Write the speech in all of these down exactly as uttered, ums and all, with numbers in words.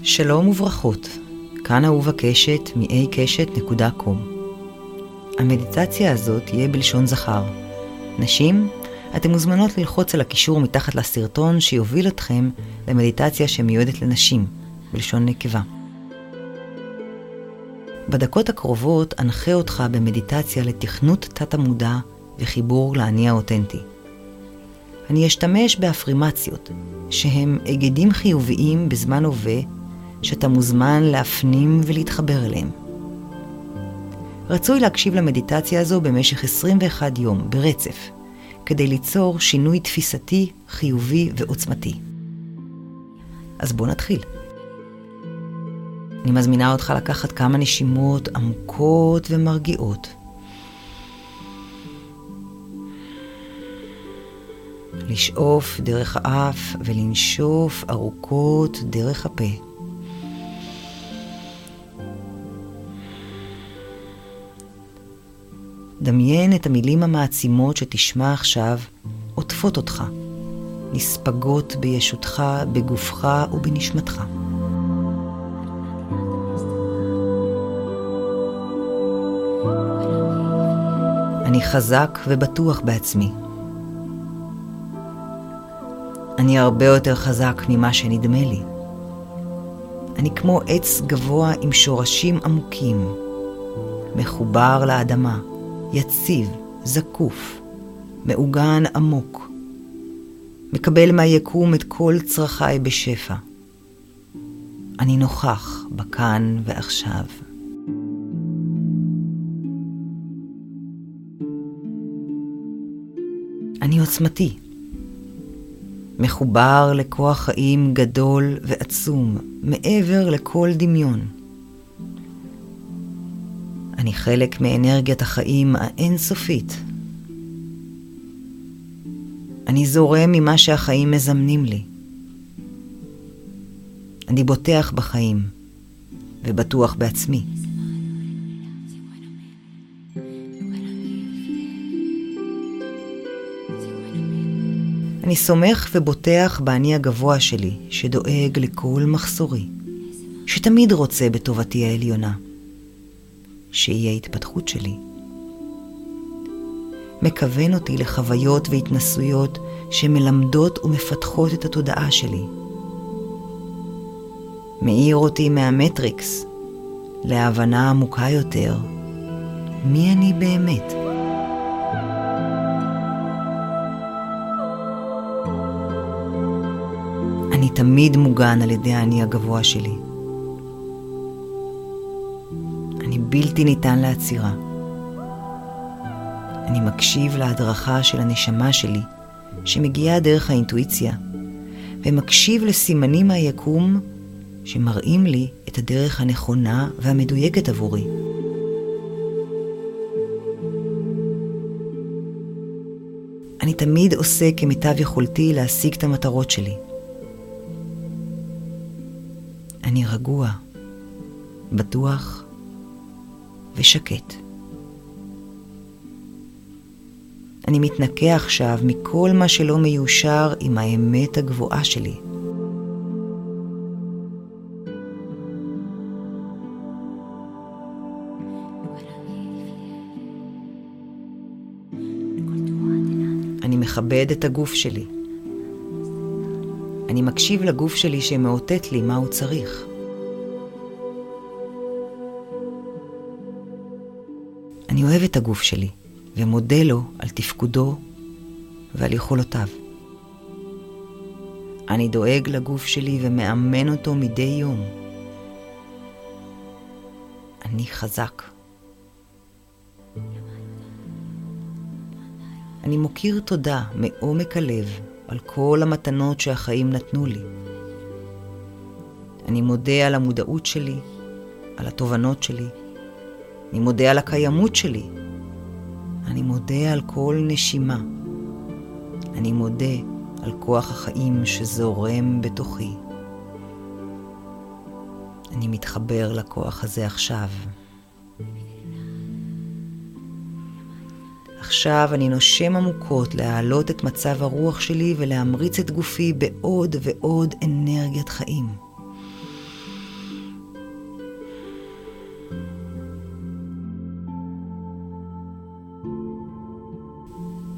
שלום וברכות, כאן אהובה קשת מ-איי קשת נקודה קום. המדיטציה הזאת תהיה בלשון זכר. נשים, אתן מוזמנות ללחוץ על הקישור מתחת לסרטון שיוביל אתכם למדיטציה שמיועדת לנשים, בלשון נקבה. בדקות הקרובות אנחה אותך במדיטציה לתכנות תת המודע וחיבור לאני האותנטי. אני אשתמש באפרימציות, שהם אגדים חיוביים בזמן הווה, שאתה מוזמן להפנים ולהתחבר אליהם. רצוי להקשיב למדיטציה הזו במשך עשרים ואחד יום ברצף, כדי ליצור שינוי תפיסתי, חיובי ועוצמתי. אז בוא נתחיל. אני מזמינה אותך לקחת כמה נשימות עמוקות ומרגיעות. לשאוף דרך האף ולנשוף ארוכות דרך הפה. דמיין את המילים המעצימות שתשמע עכשיו עוטפות אותך, נספגות בישותך, בגופך ובנשמתך. אני חזק ובטוח בעצמי. אני הרבה יותר חזק ממה שנדמה לי. אני כמו עץ גבוה עם שורשים עמוקים, מחובר לאדמה, יציב, זקוף, מעוגן עמוק, מקבל מהיקום את כל צרכיי בשפע. אני נוכח בכאן ועכשיו. אני עוצמתי, מחובר לכוח חיים גדול ועצום, מעבר לכל דמיון. אני חלק מאנרגיית החיים האינסופית. אני זורם ממה שהחיים מזמנים לי. אני בוטח בחיים ובטוח בעצמי. אני סומך ובוטח באני הגבוה שלי, שדואג לכל מחסורי, שתמיד רוצה בטובתי העליונה, שהיא ההתפתחות שלי. מכוון אותי לחוויות והתנסויות שמלמדות ומפתחות את התודעה שלי. מאיר אותי מהמטריקס להבנה עמוקה יותר, מי אני באמת. אני תמיד מוגן על ידי האני הגבוה שלי. אני בלתי ניתן לעצירה. אני מקשיב להדרכה של הנשמה שלי, שמגיעה דרך האינטואיציה, ומקשיב לסימנים מהיקום שמראים לי את הדרך הנכונה והמדויקת עבורי. אני תמיד עושה כמיטב יכולתי להשיג את המטרות שלי. אני רגוע, בטוח ושקט. אני מתנקה עכשיו מכל מה שלא מיושר עם האמת הגבוהה שלי. אני מכבד את הגוף שלי. אני מקשיב לגוף שלי שמאותת לי מה הוא צריך. אני אוהב את הגוף שלי ומודה לו על תפקודו ועל יכולותיו. אני דואג לגוף שלי ומאמן אותו מדי יום. אני חזק. אני מוקיר תודה מעומק הלב על כל המתנות שהחיים נתנו לי. אני מודה על המודעות שלי, על התובנות שלי. אני מודה על הקיימות שלי. אני מודה על כל נשימה. אני מודה על כוח החיים שזורם בתוכי. אני מתחבר לכוח הזה עכשיו. עכשיו אני נושם עמוקות להעלות את מצב הרוח שלי ולהמריץ את גופי בעוד ועוד אנרגיית חיים.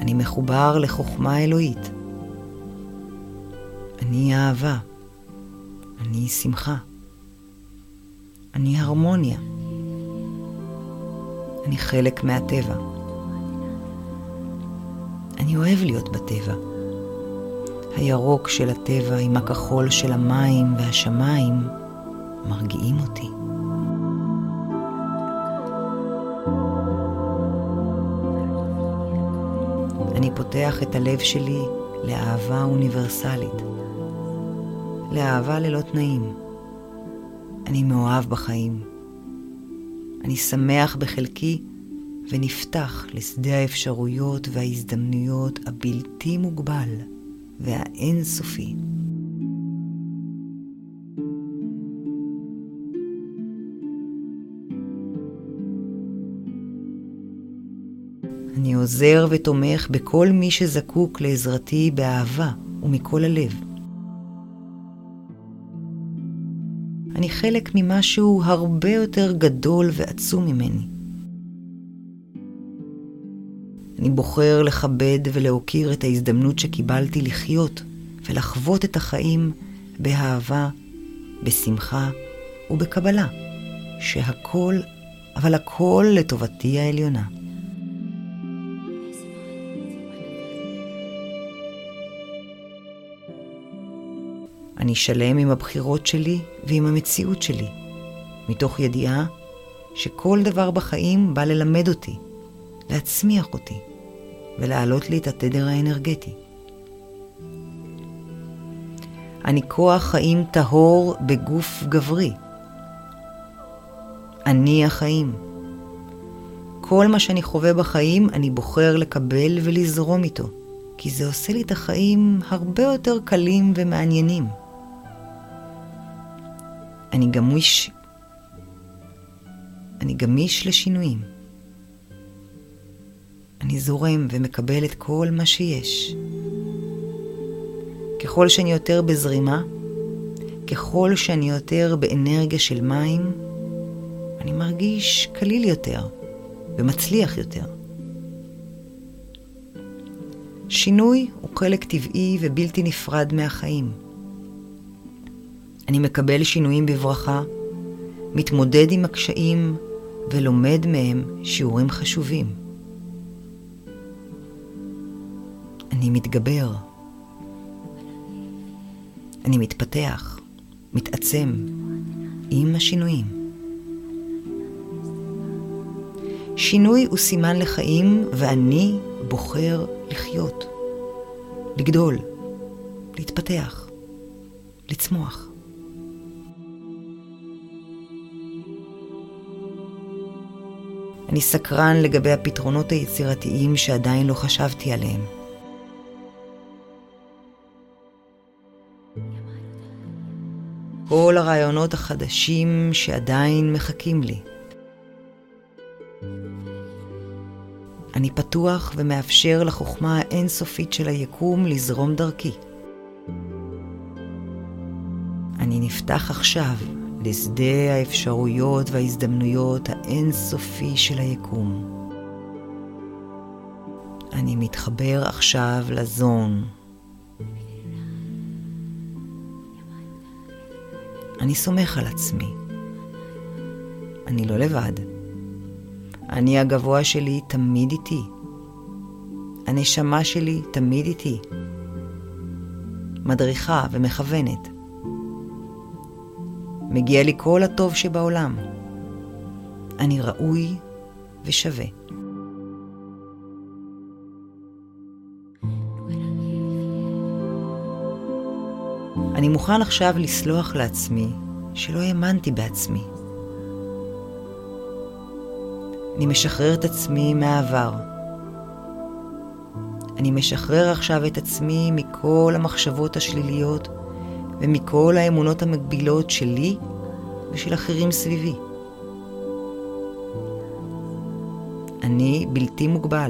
אני מחובר לחוכמה אלוהית. אני אהבה. אני שמחה. אני הרמוניה. אני חלק מהטבע. אני אוהב להיות בטבע. הירוק של הטבע עם הכחול של המים והשמיים מרגיעים אותי. אני פותח את הלב שלי לאהבה אוניברסלית, לאהבה ללא תנאים. אני מאוהב בחיים. אני שמח בחלקי ונפתח לשדה האפשרויות וההזדמנויות הבלתי מוגבל והאינסופי. אני עוזר ותומך בכל מי שזקוק לעזרתי באהבה ומכל הלב. אני חלק ממשהו הרבה יותר גדול ועצום ממני. אני בוחר לכבד ולהוקיר את ההזדמנות שקיבלתי לחיות ולחוות את החיים באהבה, בשמחה ובקבלה, שהכל, אבל הכל לטובתי העליונה. אני שלם עם הבחירות שלי ועם המציאות שלי, מתוך ידיעה שכל דבר בחיים בא ללמד אותי, להצמיח אותי ולהעלות לי את התדר האנרגטי. אני כוח חיים טהור בגוף גברי. אני החיים. כל מה שאני חווה בחיים אני בוחר לקבל ולזרום איתו, כי זה עושה לי את החיים הרבה יותר קלים ומעניינים. אני גמיש, אני גמיש לשינויים. אני זורם ומקבל את כל מה שיש. ככל שאני יותר בזרימה, ככל שאני יותר באנרגיה של מים, אני מרגיש קליל יותר ומצליח יותר. שינוי הוא חלק טבעי ובלתי נפרד מהחיים. אני מקבל שינויים בברכה, מתמודד עם הקשיים ולומד מהם שיעורים חשובים. אני מתגבר. אני מתפתח, מתעצם עם השינויים. שינוי הוא סימן לחיים, ואני בוחר לחיות, לגדול, להתפתח, לצמוח. אני סקרן לגבי הפתרונות היצירתיים שעדיין לא חשבתי עליהם. כל הרעיונות החדשים שעדיין מחכים לי. אני פתוח ומאפשר לחוכמה האינסופית של היקום לזרום דרכי. אני נפתח עכשיו לשדה האפשרויות וההזדמנויות האינסופי של היקום. אני מתחבר עכשיו לזון. אני סומך על עצמי. אני לא לבד. אני הגבוה שלי תמיד איתי. הנשמה שלי תמיד איתי. מדריכה ומכוונת. מגיע לי כל הטוב שבעולם. אני ראוי ושווה. אני מוכן עכשיו לסלוח לעצמי שלא האמנתי בעצמי. אני משחרר את עצמי מהעבר. אני משחרר עכשיו את עצמי מכל המחשבות השליליות ומכל האמונות המגבילות שלי ושל אחרים סביבי. אני בלתי מוגבל.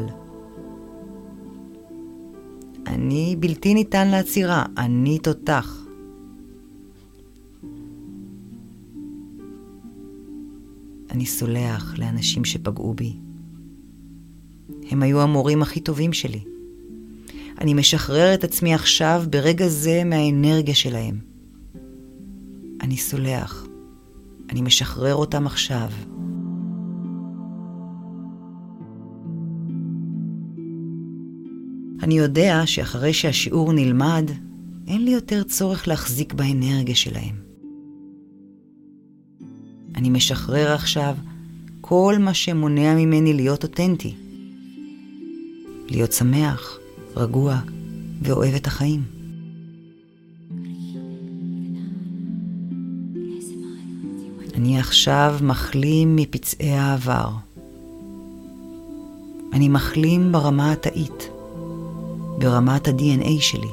אני בלתי ניתן לעצירה. אני תותח. אני סולח לאנשים שפגעו בי. הם היו המורים הכי טובים שלי. אני משחרר את עצמי עכשיו ברגע זה מהאנרגיה שלהם. אני סולח. אני משחרר אותם עכשיו. אני יודע שאחרי שהשיעור נלמד, אין לי יותר צורך להחזיק באנרגיה שלהם. אני משחרר עכשיו כל מה שמונע ממני להיות אותנטי. להיות שמח, רגוע ואוהב את החיים. אני עכשיו מחלים מפצעי העבר. אני מחלים ברמה התאית, ברמת ה-די אן איי שלי.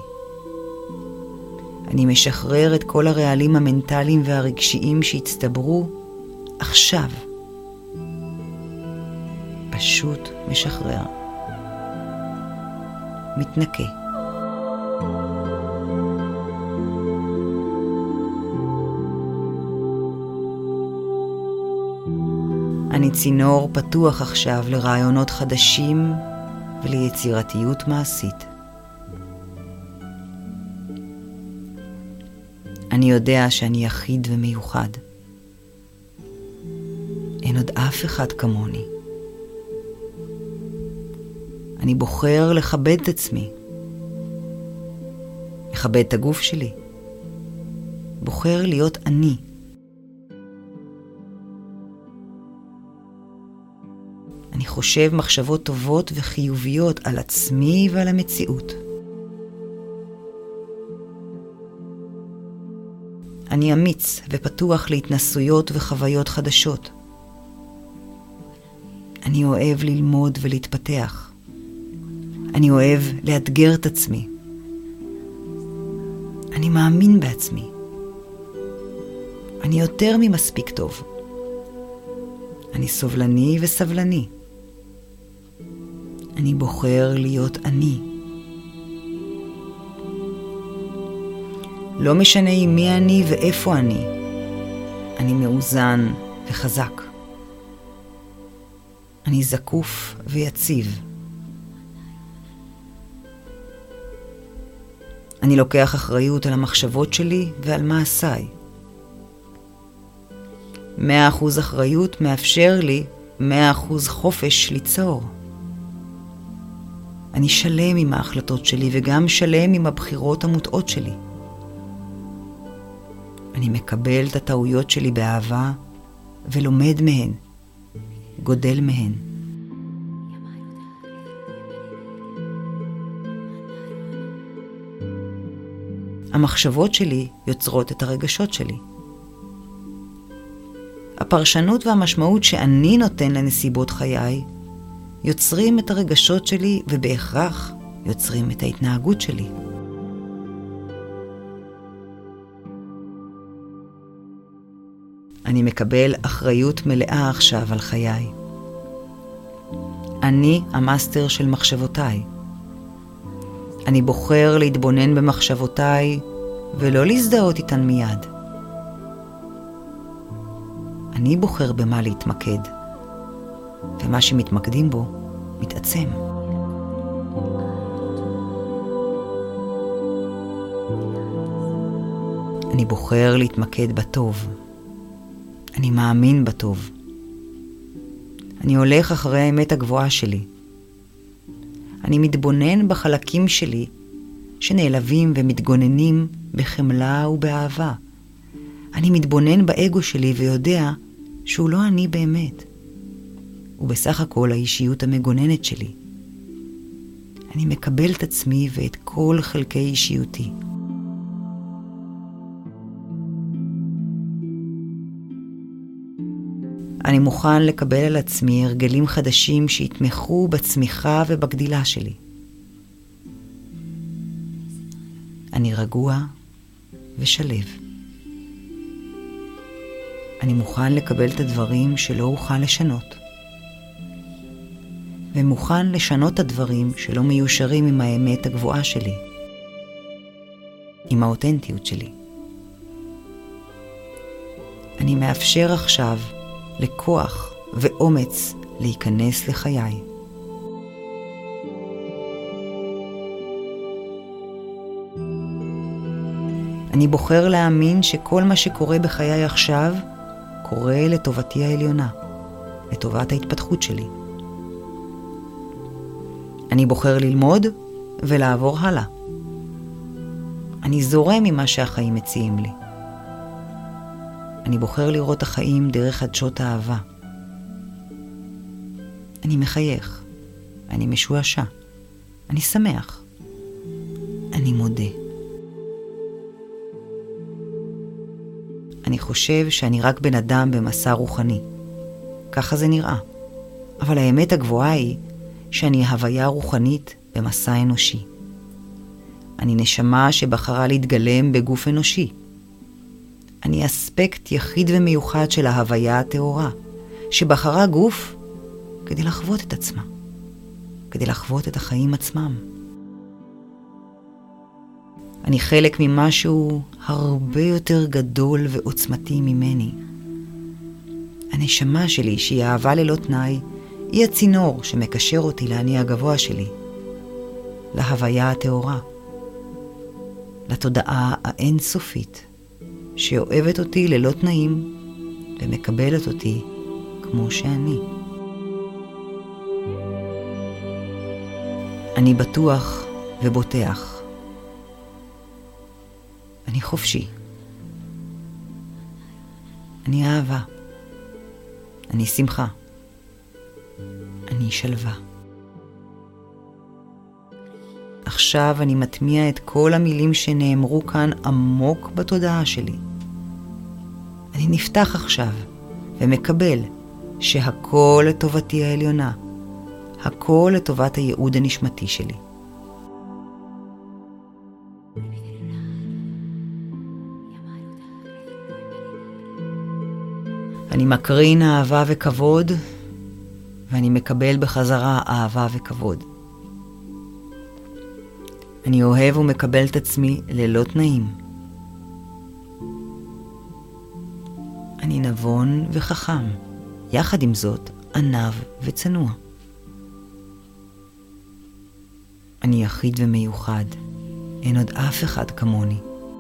אני משחרר את כל הרעלים המנטליים והרגשיים שהצטברו עכשיו. פשוט משחרר. מתנקה. אני צינור פתוח עכשיו לרעיונות חדשים וליצירתיות מעשית. אני יודע שאני יחיד ומיוחד. אין עוד אף אחד כמוני. אני בוחר לכבד את עצמי. לכבד את הגוף שלי. בוחר להיות אני. אני חושב מחשבות טובות וחיוביות על עצמי ועל המציאות. אני אמיץ ופתוח להתנסויות וחוויות חדשות. אני אוהב ללמוד ולהתפתח. אני אוהב לאתגר את עצמי. אני מאמין בעצמי. אני יותר ממספיק טוב. אני סובלני וסבלני. אני בוחר להיות אני. לא משנה עם מי אני ואיפה אני. אני מאוזן וחזק. אני זקוף ויציב. אני לוקח אחריות על המחשבות שלי ועל מעשיי. מאה אחוז אחריות מאפשר לי מאה אחוז חופש ליצור. אני שלם עם ההחלטות שלי וגם שלם עם הבחירות המוטעות שלי. אני מקבל את הטעויות שלי באהבה ולומד מהן, גודל מהן. המחשבות שלי יוצרות את הרגשות שלי. הפרשנות והמשמעות שאני נותן לנסיבות חיי יוצרים את הרגשות שלי ובהכרח יוצרים את ההתנהגות שלי. אני מקבל אחריות מלאה עכשיו על חיי. אני המאסטר של מחשבותיי. אני בוחר להתבונן במחשבותיי ולא להזדהות איתן מיד. אני בוחר במה להתמקד, ומה שמתמקדים בו מתעצם. אני בוחר להתמקד בטוב. אני מאמין בטוב. אני הולך אחרי האמת הגבוהה שלי. אני מתבונן בחלקים שלי שנעלבים ומתגוננים בחמלה ובאהבה. אני מתבונן באגו שלי ויודע שהוא לא אני באמת. הוא בסך הכל האישיות המגוננת שלי. אני מקבל את עצמי ואת כל חלקי אישיותי. אני מוכן לקבל על עצמי הרגלים חדשים שיתמכו בצמיחה ובגדילה שלי. אני רגוע ושלב. אני מוכן לקבל את הדברים שלא אוכל לשנות. ומוכן לשנות את הדברים שלא מיושרים עם האמת הגבוהה שלי. עם האותנטיות שלי. אני מאפשר עכשיו לכוח ואומץ להיכנס לחיי. אני בוחר להאמין שכל מה שקורה בחיי עכשיו קורה לטובתי העליונה, לטובת ההתפתחות שלי. אני בוחר ללמוד ולעבור הלאה. אני זורם ממה שהחיים מציעים לי. אני בוחר לראות החיים דרך עדשות האהבה. אני מחייך. אני משועשע. אני שמח. אני מודה. אני חושב שאני רק בן אדם במסע רוחני. ככה זה נראה. אבל האמת הגבוהה היא שאני הוויה רוחנית במסע אנושי. אני נשמה שבחרה להתגלם בגוף אנושי. אני אספקט יחיד ומיוחד של ההוויה הטהורה, שבחרה גוף כדי לחוות את עצמה, כדי לחוות את החיים עצמם. אני חלק ממשהו הרבה יותר גדול ועוצמתי ממני. הנשמה שלי, שהיא אהבה ללא תנאי, היא הצינור שמקשר אותי לאני הגבוה שלי, להוויה הטהורה, לתודעה האינסופית, שאוהבת אותי ללא תנאים ומקבלת אותי כמו שאני. אני בטוח ובוטח. אני חופשי. אני אהבה. אני שמחה. אני שלווה. עכשיו אני מטמיע את כל המילים שנאמרו כאן עמוק בתודעה שלי. אני נפתח עכשיו ומקבל שהכל לטובתי העליונה, הכל לטובת הייעוד הנשמתי שלי. אני מקרין אהבה וכבוד, ואני מקבל בחזרה אהבה וכבוד. אני אוהב ומקבל את עצמי ללא תנאים. אני נבון וחכם, יחד עם זאת ענב וצנוע. אני יחיד ומיוחד, אין עוד אף אחד כמוני.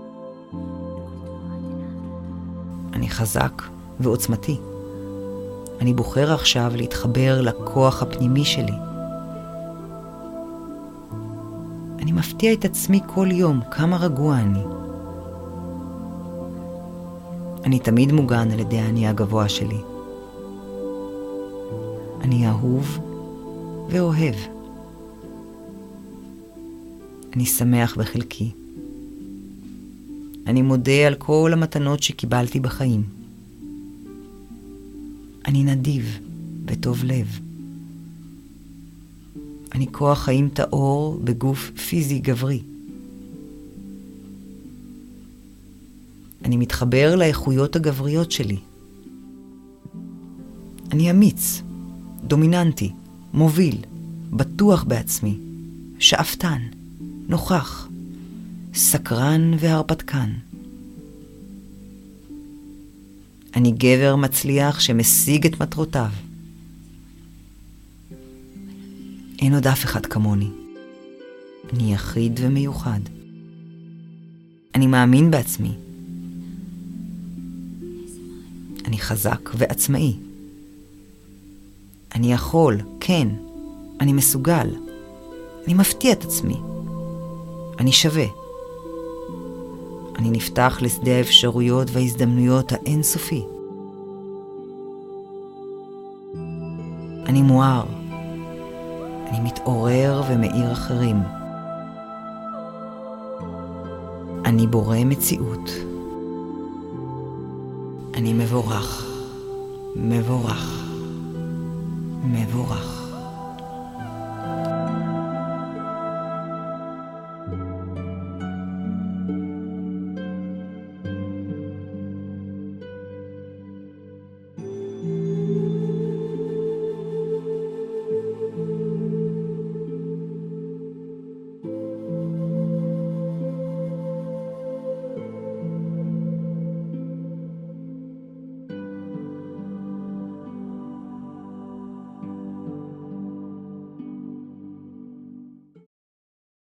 אני חזק ועוצמתי. אני בוחר עכשיו להתחבר לכוח הפנימי שלי. אני מפתיע את עצמי כל יום כמה רגוע אני. אני תמיד מוגן על ידי האני הגבוה שלי. אני אהוב ואוהב. אני שמח בחלקי. אני מודה על כל המתנות שקיבלתי בחיים. אני נדיב וטוב לב. אני כוח חיים טהור בגוף פיזי גברי. אני מתחבר לאיכויות הגבריות שלי. אני אמיץ, דומיננטי, מוביל, בטוח בעצמי, שאפתן, נוכח, סקרן והרפתקן. אני גבר מצליח שמשיג את מטרותיו. אין עוד אף אחד כמוני. אני יחיד ומיוחד. אני מאמין בעצמי. אני חזק ועצמאי. אני יכול, כן, אני מסוגל. אני מפתיע את עצמי. אני שווה. אני נפתח לשדה האפשרויות וההזדמנויות האינסופי. אני מואר. אני מתעורר ומאיר אחרים. אני בורא מציאות. אני מבורך, מבורך, מבורך.